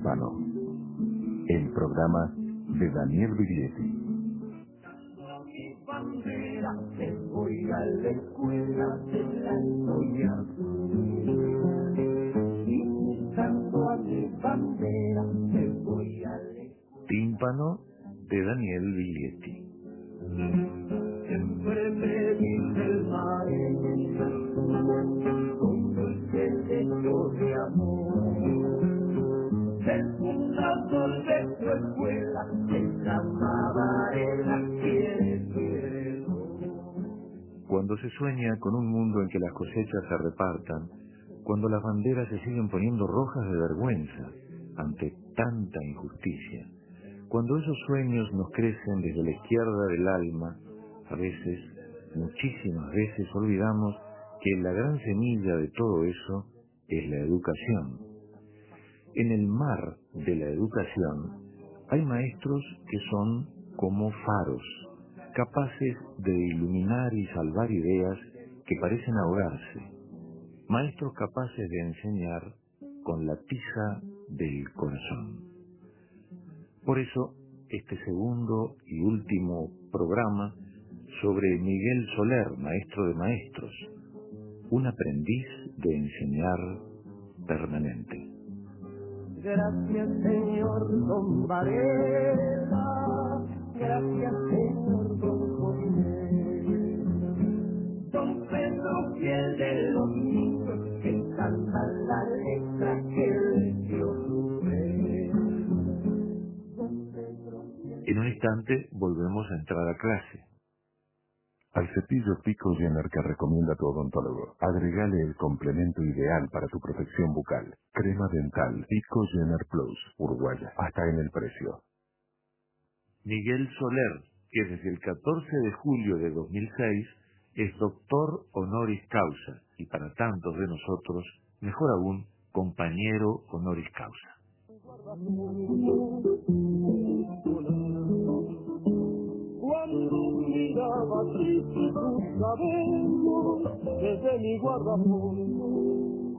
Tímpano, el programa de Daniel Biglietti. Mi bandera, me voy a la escuela de la historia azul. Y buscando a mi bandera, me voy a la escuela. Tímpano de Daniel Biglietti. Siempre me dice el maestro, con dulce lecho de amor. El fundador de tu escuela, esa Varela quiere. Cuando se sueña con un mundo en que las cosechas se repartan, cuando las banderas se siguen poniendo rojas de vergüenza ante tanta injusticia, cuando esos sueños nos crecen desde la izquierda del alma, a veces, muchísimas veces, olvidamos que la gran semilla de todo eso es la educación. En el mar de la educación hay maestros que son como faros, capaces de iluminar y salvar ideas que parecen ahogarse, maestros capaces de enseñar con la tiza del corazón. Por eso, este segundo y último programa sobre Miguel Soler, maestro de maestros, un aprendiz de enseñar permanente. Gracias, señor Don Varela, gracias, señor Don José. Don Pedro, fiel de los niños, que canta la letra que le dio su fe. En un instante volvemos a entrar a clase. Al cepillo Pico Jenner que recomienda tu odontólogo, agregale el complemento ideal para tu protección bucal. Crema dental Pico Jenner Plus, uruguaya, hasta en el precio. Miguel Soler, que desde el 14 de julio de 2006 es doctor honoris causa y para tantos de nosotros, mejor aún, compañero honoris causa. Cuando miraba triste tu cabello desde mi guardafondo,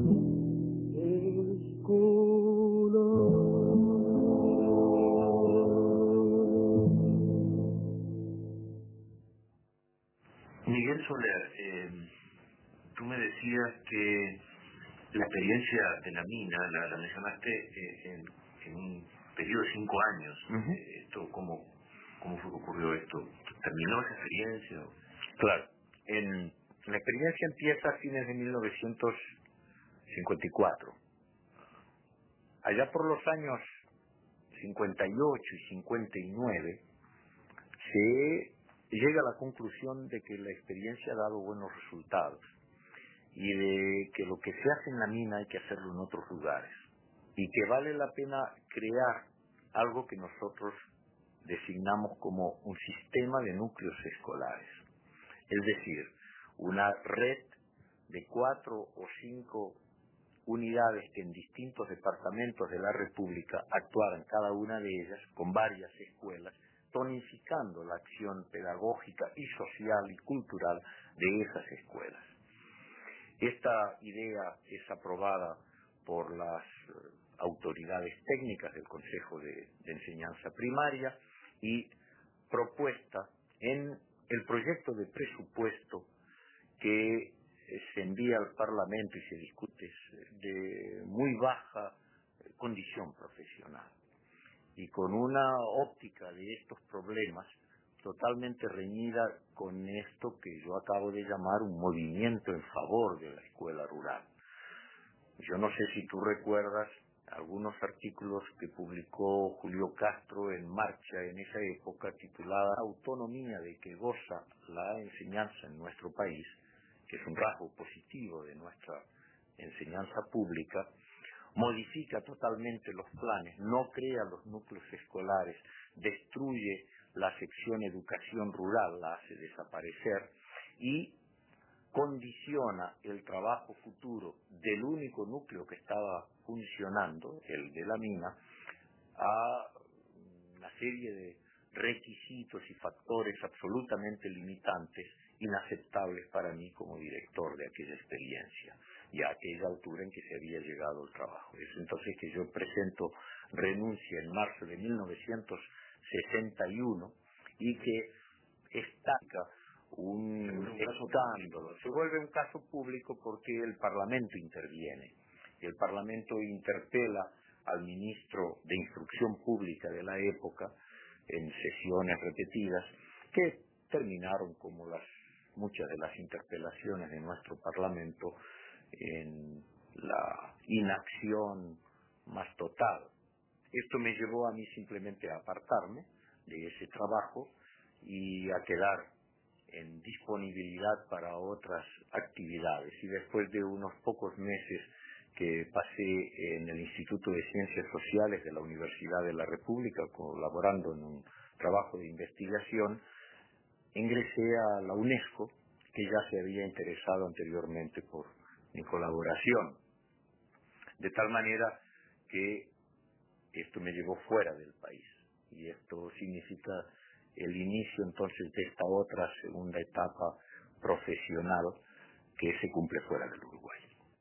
Miguel Soler, tú me decías que la experiencia de la mina la mencionaste en un periodo de 5 años. ¿Cómo fue que ocurrió esto? ¿Terminó esa experiencia? Claro. La experiencia empieza a fines de 1954. Allá por los años 58 y 59 se llega a la conclusión de que la experiencia ha dado buenos resultados y de que lo que se hace en la mina hay que hacerlo en otros lugares y que vale la pena crear algo que nosotros designamos como un sistema de núcleos escolares, es decir, una red de 4 o 5 unidades que en distintos departamentos de la República actuaran cada una de ellas con varias escuelas, tonificando la acción pedagógica y social y cultural de esas escuelas. Esta idea es aprobada por las autoridades técnicas del Consejo de Enseñanza Primaria y propuesta en el proyecto de presupuesto que se envía al Parlamento y se discute de muy baja condición profesional y con una óptica de estos problemas totalmente reñida con esto que yo acabo de llamar un movimiento en favor de la escuela rural. Yo no sé si tú recuerdas algunos artículos que publicó Julio Castro en Marcha en esa época titulada Autonomía de que goza la enseñanza en nuestro país, que es un rasgo positivo de nuestra enseñanza pública, modifica totalmente los planes, no crea los núcleos escolares, destruye la sección educación rural, la hace desaparecer y condiciona el trabajo futuro del único núcleo que estaba funcionando, el de la mina, a una serie de requisitos y factores absolutamente limitantes inaceptables para mí como director de aquella experiencia y a aquella altura en que se había llegado al trabajo. Es entonces que yo presento renuncia en marzo de 1961 y que estanca un escándalo. Se vuelve un caso público porque el Parlamento interviene. El Parlamento interpela al ministro de Instrucción Pública de la época en sesiones repetidas que terminaron como muchas de las interpelaciones de nuestro Parlamento en la inacción más total. Esto me llevó a mí simplemente a apartarme de ese trabajo y a quedar en disponibilidad para otras actividades. Y después de unos pocos meses que pasé en el Instituto de Ciencias Sociales de la Universidad de la República, colaborando en un trabajo de investigación, ingresé a la UNESCO, que ya se había interesado anteriormente por mi colaboración. De tal manera que esto me llevó fuera del país. Y esto significa el inicio entonces de esta otra segunda etapa profesional que se cumple fuera del Uruguay.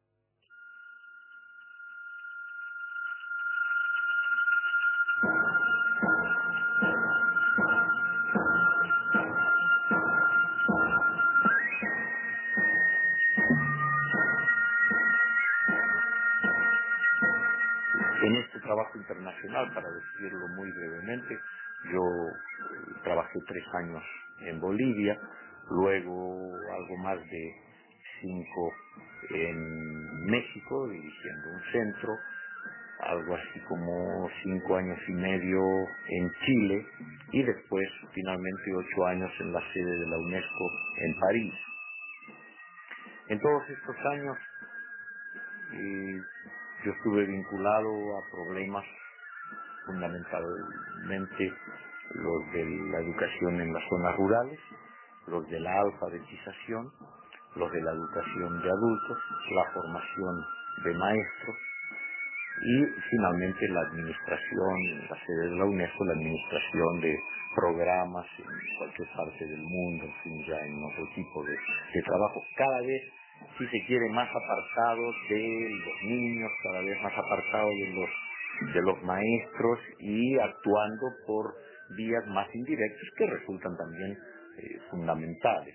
En este trabajo internacional, para decirlo muy brevemente, yo trabajé 3 años en Bolivia, luego algo más de 5 en México, dirigiendo un centro, algo así como 5 años y medio en Chile y después finalmente 8 años en la sede de la UNESCO en París. En todos estos años yo estuve vinculado a problemas fundamentalmente los de la educación en las zonas rurales, los de la alfabetización, los de la educación de adultos, la formación de maestros y finalmente la administración, en la sede de la UNESCO, la administración de programas en cualquier parte del mundo, en fin, ya en otro tipo de trabajo, cada vez, si se quiere, más apartados de los niños, cada vez más apartados de los maestros y actuando por vías más indirectas que resultan también fundamentales.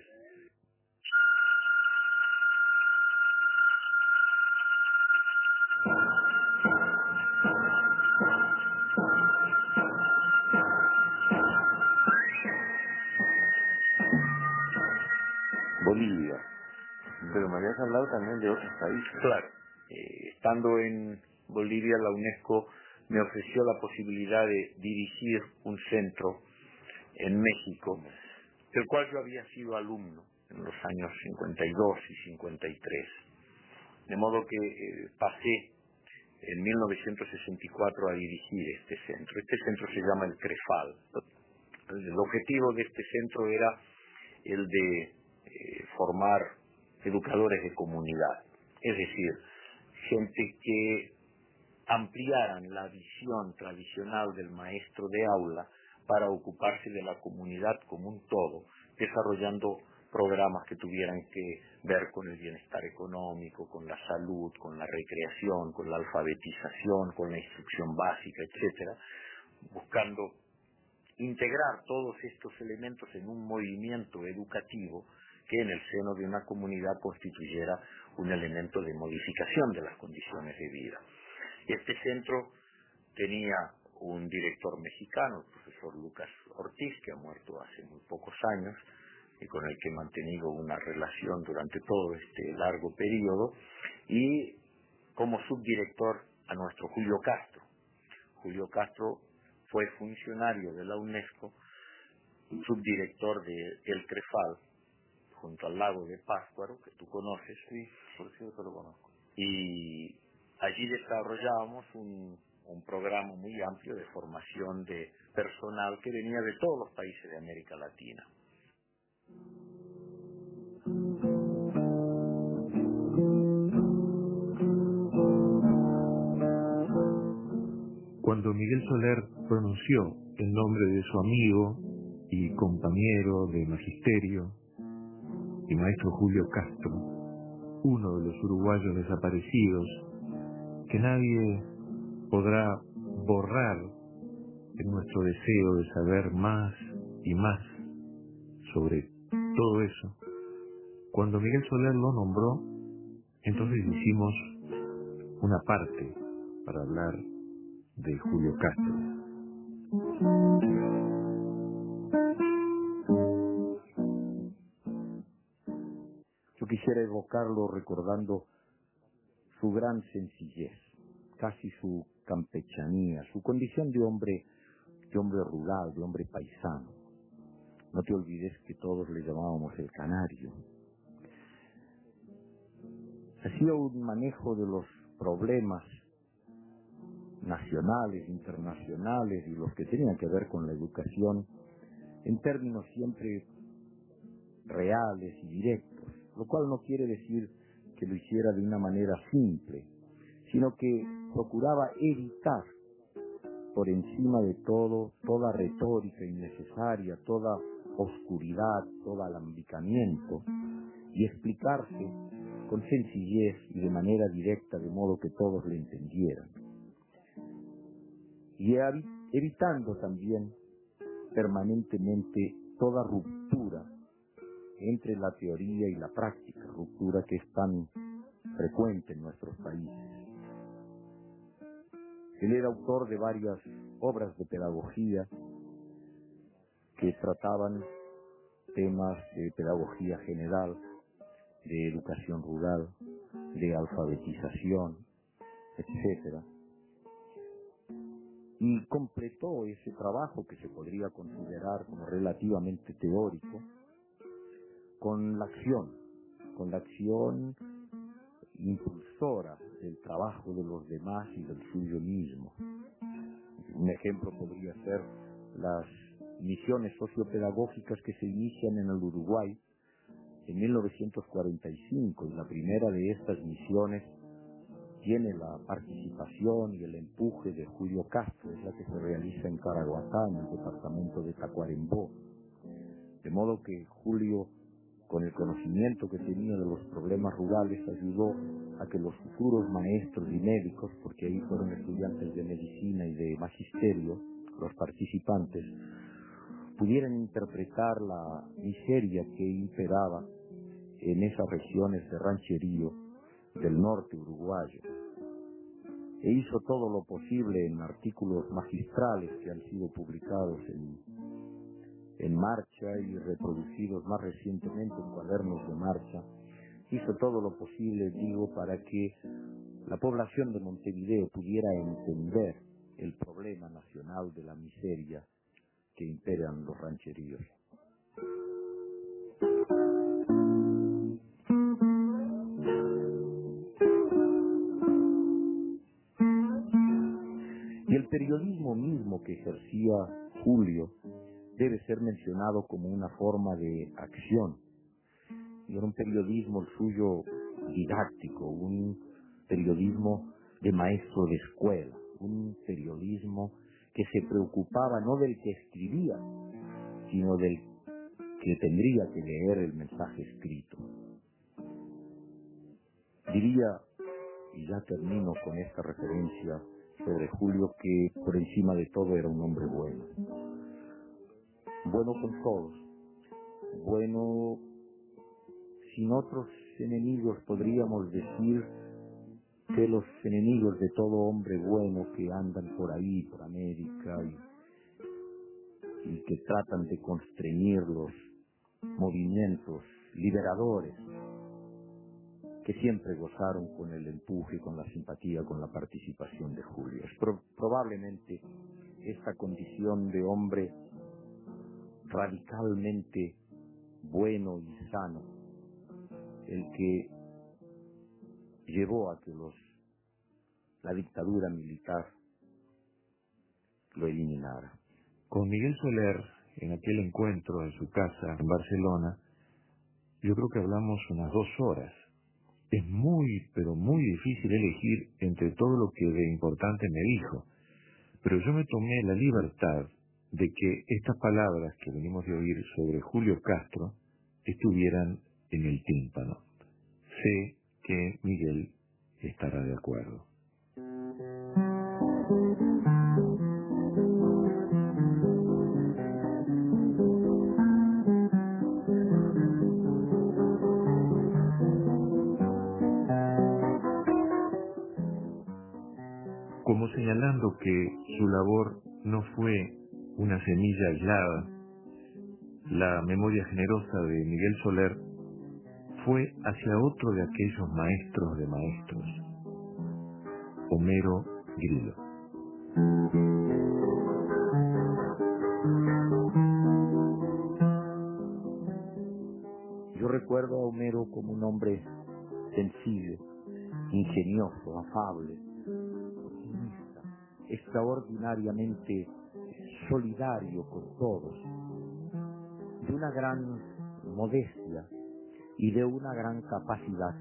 Bolivia. Pero me habías hablado también de otros países. Claro. Estando en Bolivia, la UNESCO me ofreció la posibilidad de dirigir un centro en México, del cual yo había sido alumno en los años 52 y 53. De modo que pasé en 1964 a dirigir este centro. Este centro se llama el CREFAL. El objetivo de este centro era el de formar educadores de comunidad, es decir, gente que ampliaran la visión tradicional del maestro de aula para ocuparse de la comunidad como un todo, desarrollando programas que tuvieran que ver con el bienestar económico, con la salud, con la recreación, con la alfabetización, con la instrucción básica, etcétera, buscando integrar todos estos elementos en un movimiento educativo que en el seno de una comunidad constituyera un elemento de modificación de las condiciones de vida. Este centro tenía un director mexicano, el profesor Lucas Ortiz, que ha muerto hace muy pocos años y con el que he mantenido una relación durante todo este largo periodo, y como subdirector a nuestro Julio Castro. Julio Castro fue funcionario de la UNESCO, subdirector de El CREFAL, junto al lago de Pátzcuaro, que tú conoces. Sí, por cierto lo conozco. Y allí desarrollábamos un programa muy amplio de formación de personal que venía de todos los países de América Latina. Cuando Miguel Soler pronunció el nombre de su amigo y compañero de magisterio, y maestro Julio Castro, uno de los uruguayos desaparecidos, que nadie podrá borrar en nuestro deseo de saber más y más sobre todo eso. Cuando Miguel Soler lo nombró, entonces hicimos una parte para hablar de Julio Castro. Yo quisiera evocarlo recordando su gran sencillez, casi su campechanía, su condición de hombre rural, de hombre paisano. No te olvides que todos le llamábamos el canario. Hacía un manejo de los problemas nacionales, internacionales y los que tenían que ver con la educación en términos siempre reales y directos, lo cual no quiere decir que lo hiciera de una manera simple, sino que procuraba evitar por encima de todo toda retórica innecesaria, toda oscuridad, todo alambicamiento, y explicarse con sencillez y de manera directa, de modo que todos le entendieran. Y evitando también permanentemente toda ruptura entre la teoría y la práctica, ruptura que es tan frecuente en nuestros países. Él era autor de varias obras de pedagogía que trataban temas de pedagogía general, de educación rural, de alfabetización, etcétera. Y completó ese trabajo que se podría considerar como relativamente teórico con la acción impulsora del trabajo de los demás y del suyo mismo. Un ejemplo podría ser las misiones sociopedagógicas que se inician en el Uruguay en 1945, y la primera de estas misiones tiene la participación y el empuje de Julio Castro, es la que se realiza en Caraguatá, en el departamento de Tacuarembó. De modo que Julio, con el conocimiento que tenía de los problemas rurales, ayudó a que los futuros maestros y médicos, porque ahí fueron estudiantes de medicina y de magisterio, los participantes, pudieran interpretar la miseria que imperaba en esas regiones de rancherío del norte uruguayo. E hizo todo lo posible en artículos magistrales que han sido publicados en Marcha y reproducidos más recientemente en Cuadernos de Marcha. Hizo todo lo posible, digo, para que la población de Montevideo pudiera entender el problema nacional de la miseria que imperan los rancheríos. Y el periodismo mismo que ejercía Julio debe ser mencionado como una forma de acción. Y era un periodismo el suyo didáctico, un periodismo de maestro de escuela, un periodismo que se preocupaba no del que escribía, sino del que tendría que leer el mensaje escrito. Diría, y ya termino con esta referencia sobre Julio, que por encima de todo era un hombre bueno. Bueno con todos, bueno sin otros enemigos. Podríamos decir que los enemigos de todo hombre bueno que andan por ahí, por América, y que tratan de constreñir los movimientos liberadores, que siempre gozaron con el empuje, con la simpatía, con la participación de Julio. Es probablemente esta condición de hombre radicalmente bueno y sano el que llevó a que la dictadura militar lo eliminara. Con Miguel Soler, en aquel encuentro en su casa en Barcelona, yo creo que hablamos unas 2 horas. Es muy, pero muy difícil elegir entre todo lo que de importante me dijo, pero yo me tomé la libertad de que estas palabras que venimos de oír sobre Julio Castro estuvieran en el tímpano. Sé que Miguel estará de acuerdo. Como señalando que su labor no fue una semilla aislada, la memoria generosa de Miguel Soler fue hacia otro de aquellos maestros de maestros, Homero Grillo. Yo recuerdo a Homero como un hombre sencillo, ingenioso, afable, optimista, extraordinariamente solidario con todos, de una gran modestia y de una gran capacidad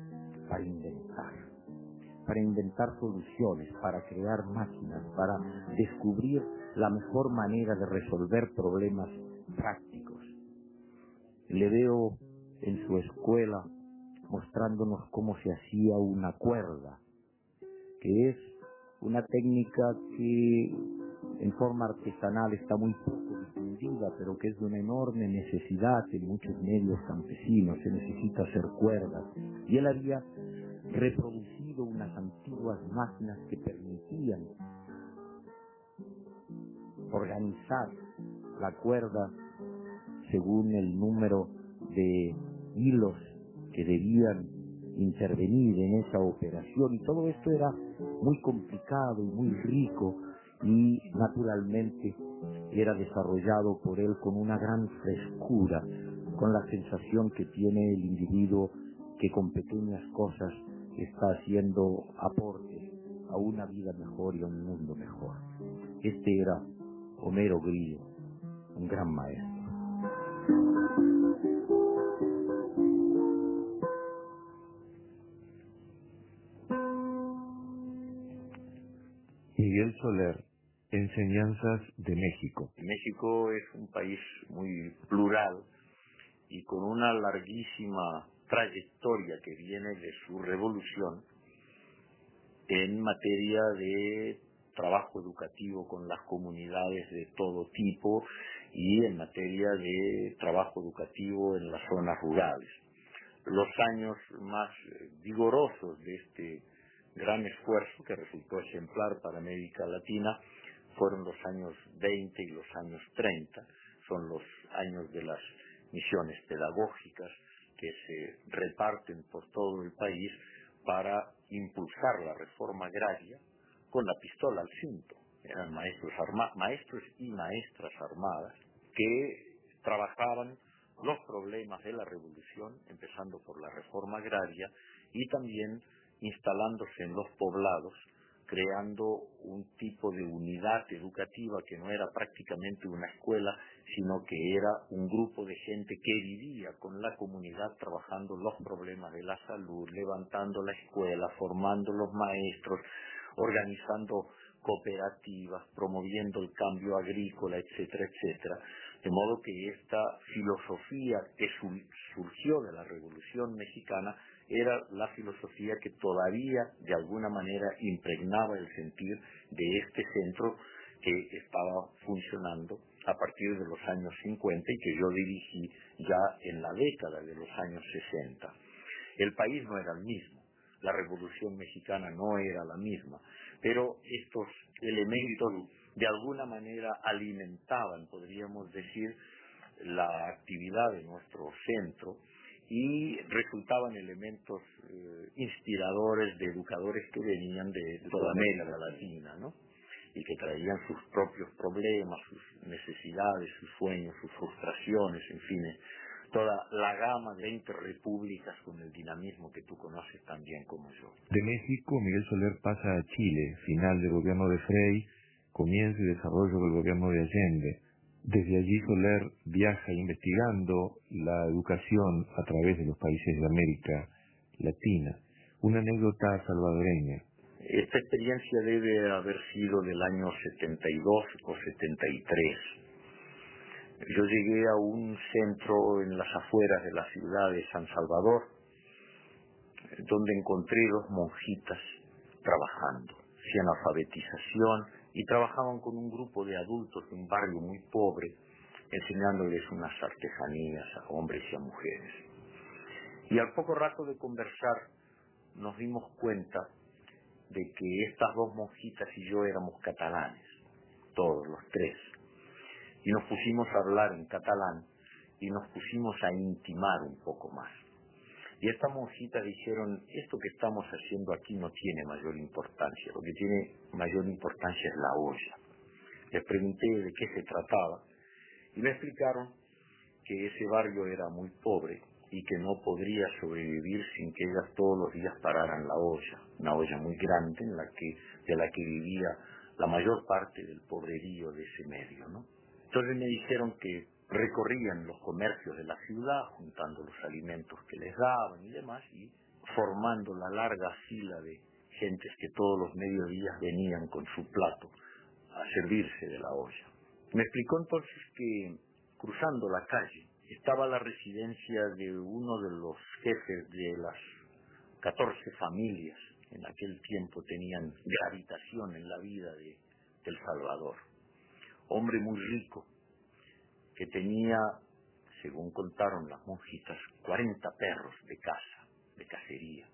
para inventar soluciones, para crear máquinas, para descubrir la mejor manera de resolver problemas prácticos. Le veo en su escuela mostrándonos cómo se hacía una cuerda, que es una técnica que en forma artesanal está muy poco difundida, pero que es de una enorme necesidad en muchos medios campesinos. Se necesita hacer cuerdas. Y él había reproducido unas antiguas máquinas que permitían organizar la cuerda según el número de hilos que debían intervenir en esa operación, y todo esto era muy complicado y muy rico, y naturalmente era desarrollado por él con una gran frescura, con la sensación que tiene el individuo que con pequeñas cosas está haciendo aportes a una vida mejor y a un mundo mejor. Este era Homero Grillo, un gran maestro. Miguel Soler, Enseñanzas de México. México es un país muy plural y con una larguísima trayectoria que viene de su revolución en materia de trabajo educativo con las comunidades de todo tipo y en materia de trabajo educativo en las zonas rurales. Los años más vigorosos de este gran esfuerzo, que resultó ejemplar para América Latina, fueron los años 20 y los años 30. Son los años de las misiones pedagógicas que se reparten por todo el país para impulsar la reforma agraria con la pistola al cinto. Eran maestros y maestras armadas que trabajaban los problemas de la revolución, empezando por la reforma agraria, y también instalándose en los poblados, creando un tipo de unidad educativa que no era prácticamente una escuela, sino que era un grupo de gente que vivía con la comunidad trabajando los problemas de la salud, levantando la escuela, formando los maestros, organizando cooperativas, promoviendo el cambio agrícola, etcétera, etcétera. De modo que esta filosofía que surgió de la Revolución Mexicana era la filosofía que todavía de alguna manera impregnaba el sentir de este centro que estaba funcionando a partir de los años 50 y que yo dirigí ya en la década de los años 60. El país no era el mismo, la Revolución Mexicana no era la misma, pero estos elementos de alguna manera alimentaban, podríamos decir, la actividad de nuestro centro y resultaban elementos inspiradores de educadores que venían de toda América Latina, ¿no? Y que traían sus propios problemas, sus necesidades, sus sueños, sus frustraciones, en fin, toda la gama de 20 repúblicas con el dinamismo que tú conoces tan bien como yo. De México, Miguel Soler pasa a Chile, final del gobierno de Frei, comienzo y desarrollo del gobierno de Allende. Desde allí Soler viaja investigando la educación a través de los países de América Latina. Una anécdota salvadoreña. Esta experiencia debe haber sido del año 72 o 73. Yo llegué a un centro en las afueras de la ciudad de San Salvador, donde encontré dos monjitas trabajando. Hacían alfabetización y trabajaban con un grupo de adultos de un barrio muy pobre, enseñándoles unas artesanías a hombres y a mujeres. Y al poco rato de conversar nos dimos cuenta de que estas dos monjitas y yo éramos catalanes, todos los tres. Y nos pusimos a hablar en catalán y nos pusimos a intimar un poco más. Y estas monjitas dijeron, esto que estamos haciendo aquí no tiene mayor importancia, lo que tiene mayor importancia es la olla. Les pregunté de qué se trataba y me explicaron que ese barrio era muy pobre y que no podría sobrevivir sin que ellas todos los días pararan la olla, una olla muy grande de la que vivía la mayor parte del pobrerío de ese medio, ¿no? Entonces me dijeron que recorrían los comercios de la ciudad, juntando los alimentos que les daban y demás, y formando la larga fila de gentes que todos los mediodías venían con su plato a servirse de la olla. Me explicó entonces que cruzando la calle estaba la residencia de uno de los jefes de las 14 familias que en aquel tiempo tenían gravitación en la vida de El Salvador. Hombre muy rico, que tenía, según contaron las monjitas, 40 perros de caza, de cacería.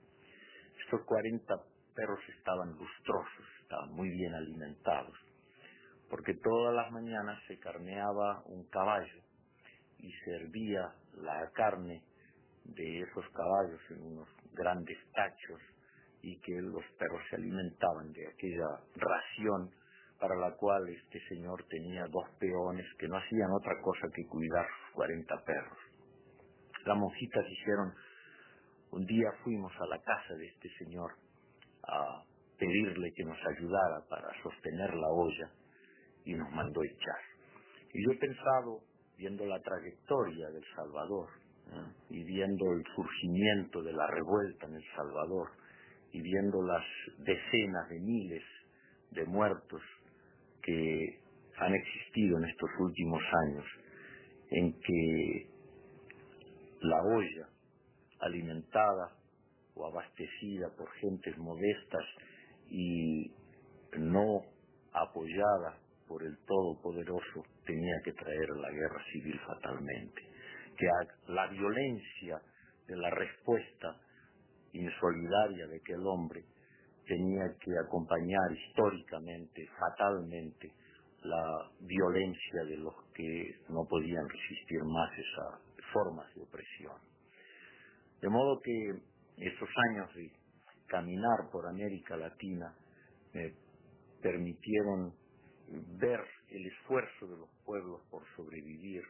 Estos 40 perros estaban lustrosos, estaban muy bien alimentados, porque todas las mañanas se carneaba un caballo y servía la carne de esos caballos en unos grandes tachos y que los perros se alimentaban de aquella ración para la cual este señor tenía 2 peones que no hacían otra cosa que cuidar sus 40 perros. Las monjitas dijeron, un día fuimos a la casa de este señor a pedirle que nos ayudara para sostener la olla y nos mandó echar. Y yo he pensado, viendo la trayectoria del Salvador, y viendo el surgimiento de la revuelta en El Salvador, y viendo las decenas de miles de muertos que han existido en estos últimos años, en que la olla alimentada o abastecida por gentes modestas y no apoyada por el Todopoderoso tenía que traer la guerra civil fatalmente, que la violencia de la respuesta insolidaria de aquel hombre tenía que acompañar históricamente, fatalmente, la violencia de los que no podían resistir más esas formas de opresión. De modo que esos años de caminar por América Latina me permitieron ver el esfuerzo de los pueblos por sobrevivir,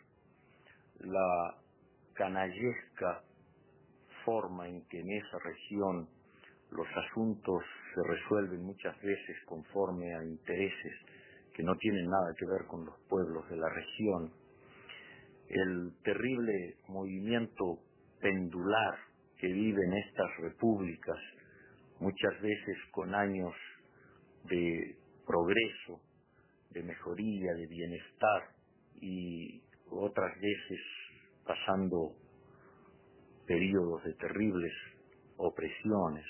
la canallesca forma en que en esa región los asuntos se resuelven muchas veces conforme a intereses que no tienen nada que ver con los pueblos de la región, el terrible movimiento pendular que viven estas repúblicas, muchas veces con años de progreso, de mejoría, de bienestar, y otras veces pasando periodos de terribles opresiones.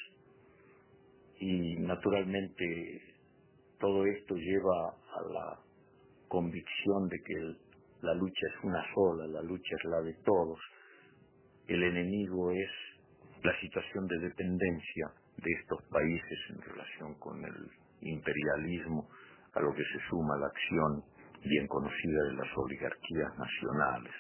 Y naturalmente todo esto lleva a la convicción de que la lucha es una sola, la lucha es la de todos. El enemigo es la situación de dependencia de estos países en relación con el imperialismo, a lo que se suma la acción bien conocida de las oligarquías nacionales.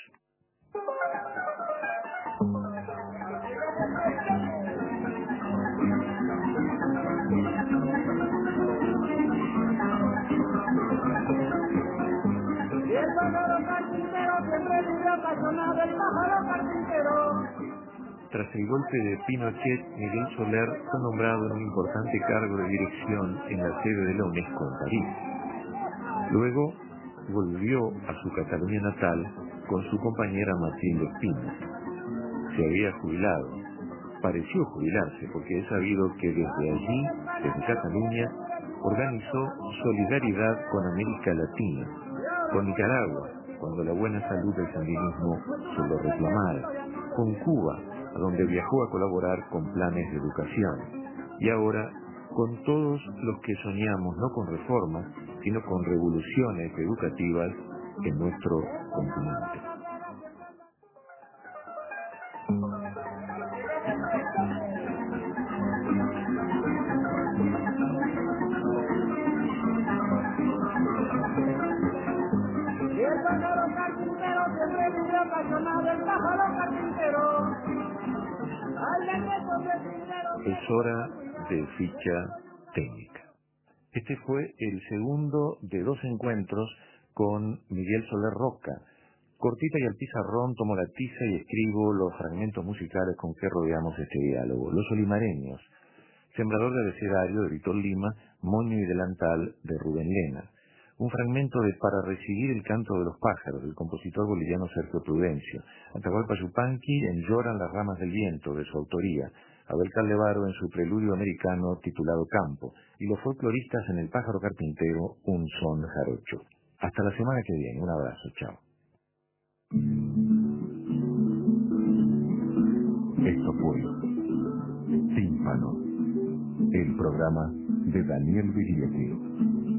Y el pájaro carpintero siempre vive apasionado, el pájaro carpintero. Tras el golpe de Pinochet, Miguel Soler fue nombrado en un importante cargo de dirección en la sede de la UNESCO en París. Luego volvió a su Cataluña natal con su compañera Matilde Espina. Se había jubilado. Pareció jubilarse porque he sabido que desde allí, desde Cataluña, organizó solidaridad con América Latina, con Nicaragua, cuando la buena salud del sandinismo se lo reclamara, con Cuba, a donde viajó a colaborar con planes de educación, y ahora con todos los que soñamos no con reformas, sino con revoluciones educativas en nuestro continente. Y el pájaro carpintero siempre vive apasionado, el pájaro carpintero. Ay, le meto de dinero. Es hora de ficha técnica. Este fue el segundo de 2 encuentros con Miguel Soler Roca. Cortita y al pizarrón tomo la tiza y escribo los fragmentos musicales con que rodeamos este diálogo. Los Olimareños, Sembrador de abecedario de Víctor Lima, Moño y delantal de Rubén Lena. Un fragmento de Para recibir el canto de los pájaros, del compositor boliviano Sergio Prudencio. Atahualpa Yupanqui en Lloran las ramas del viento, de su autoría. Abel Carlevaro en su preludio americano titulado Campo. Y los folcloristas en El pájaro carpintero, un son jarocho. Hasta la semana que viene. Un abrazo. Chao. Esto fue Tímpano, el programa de Daniel Viriete.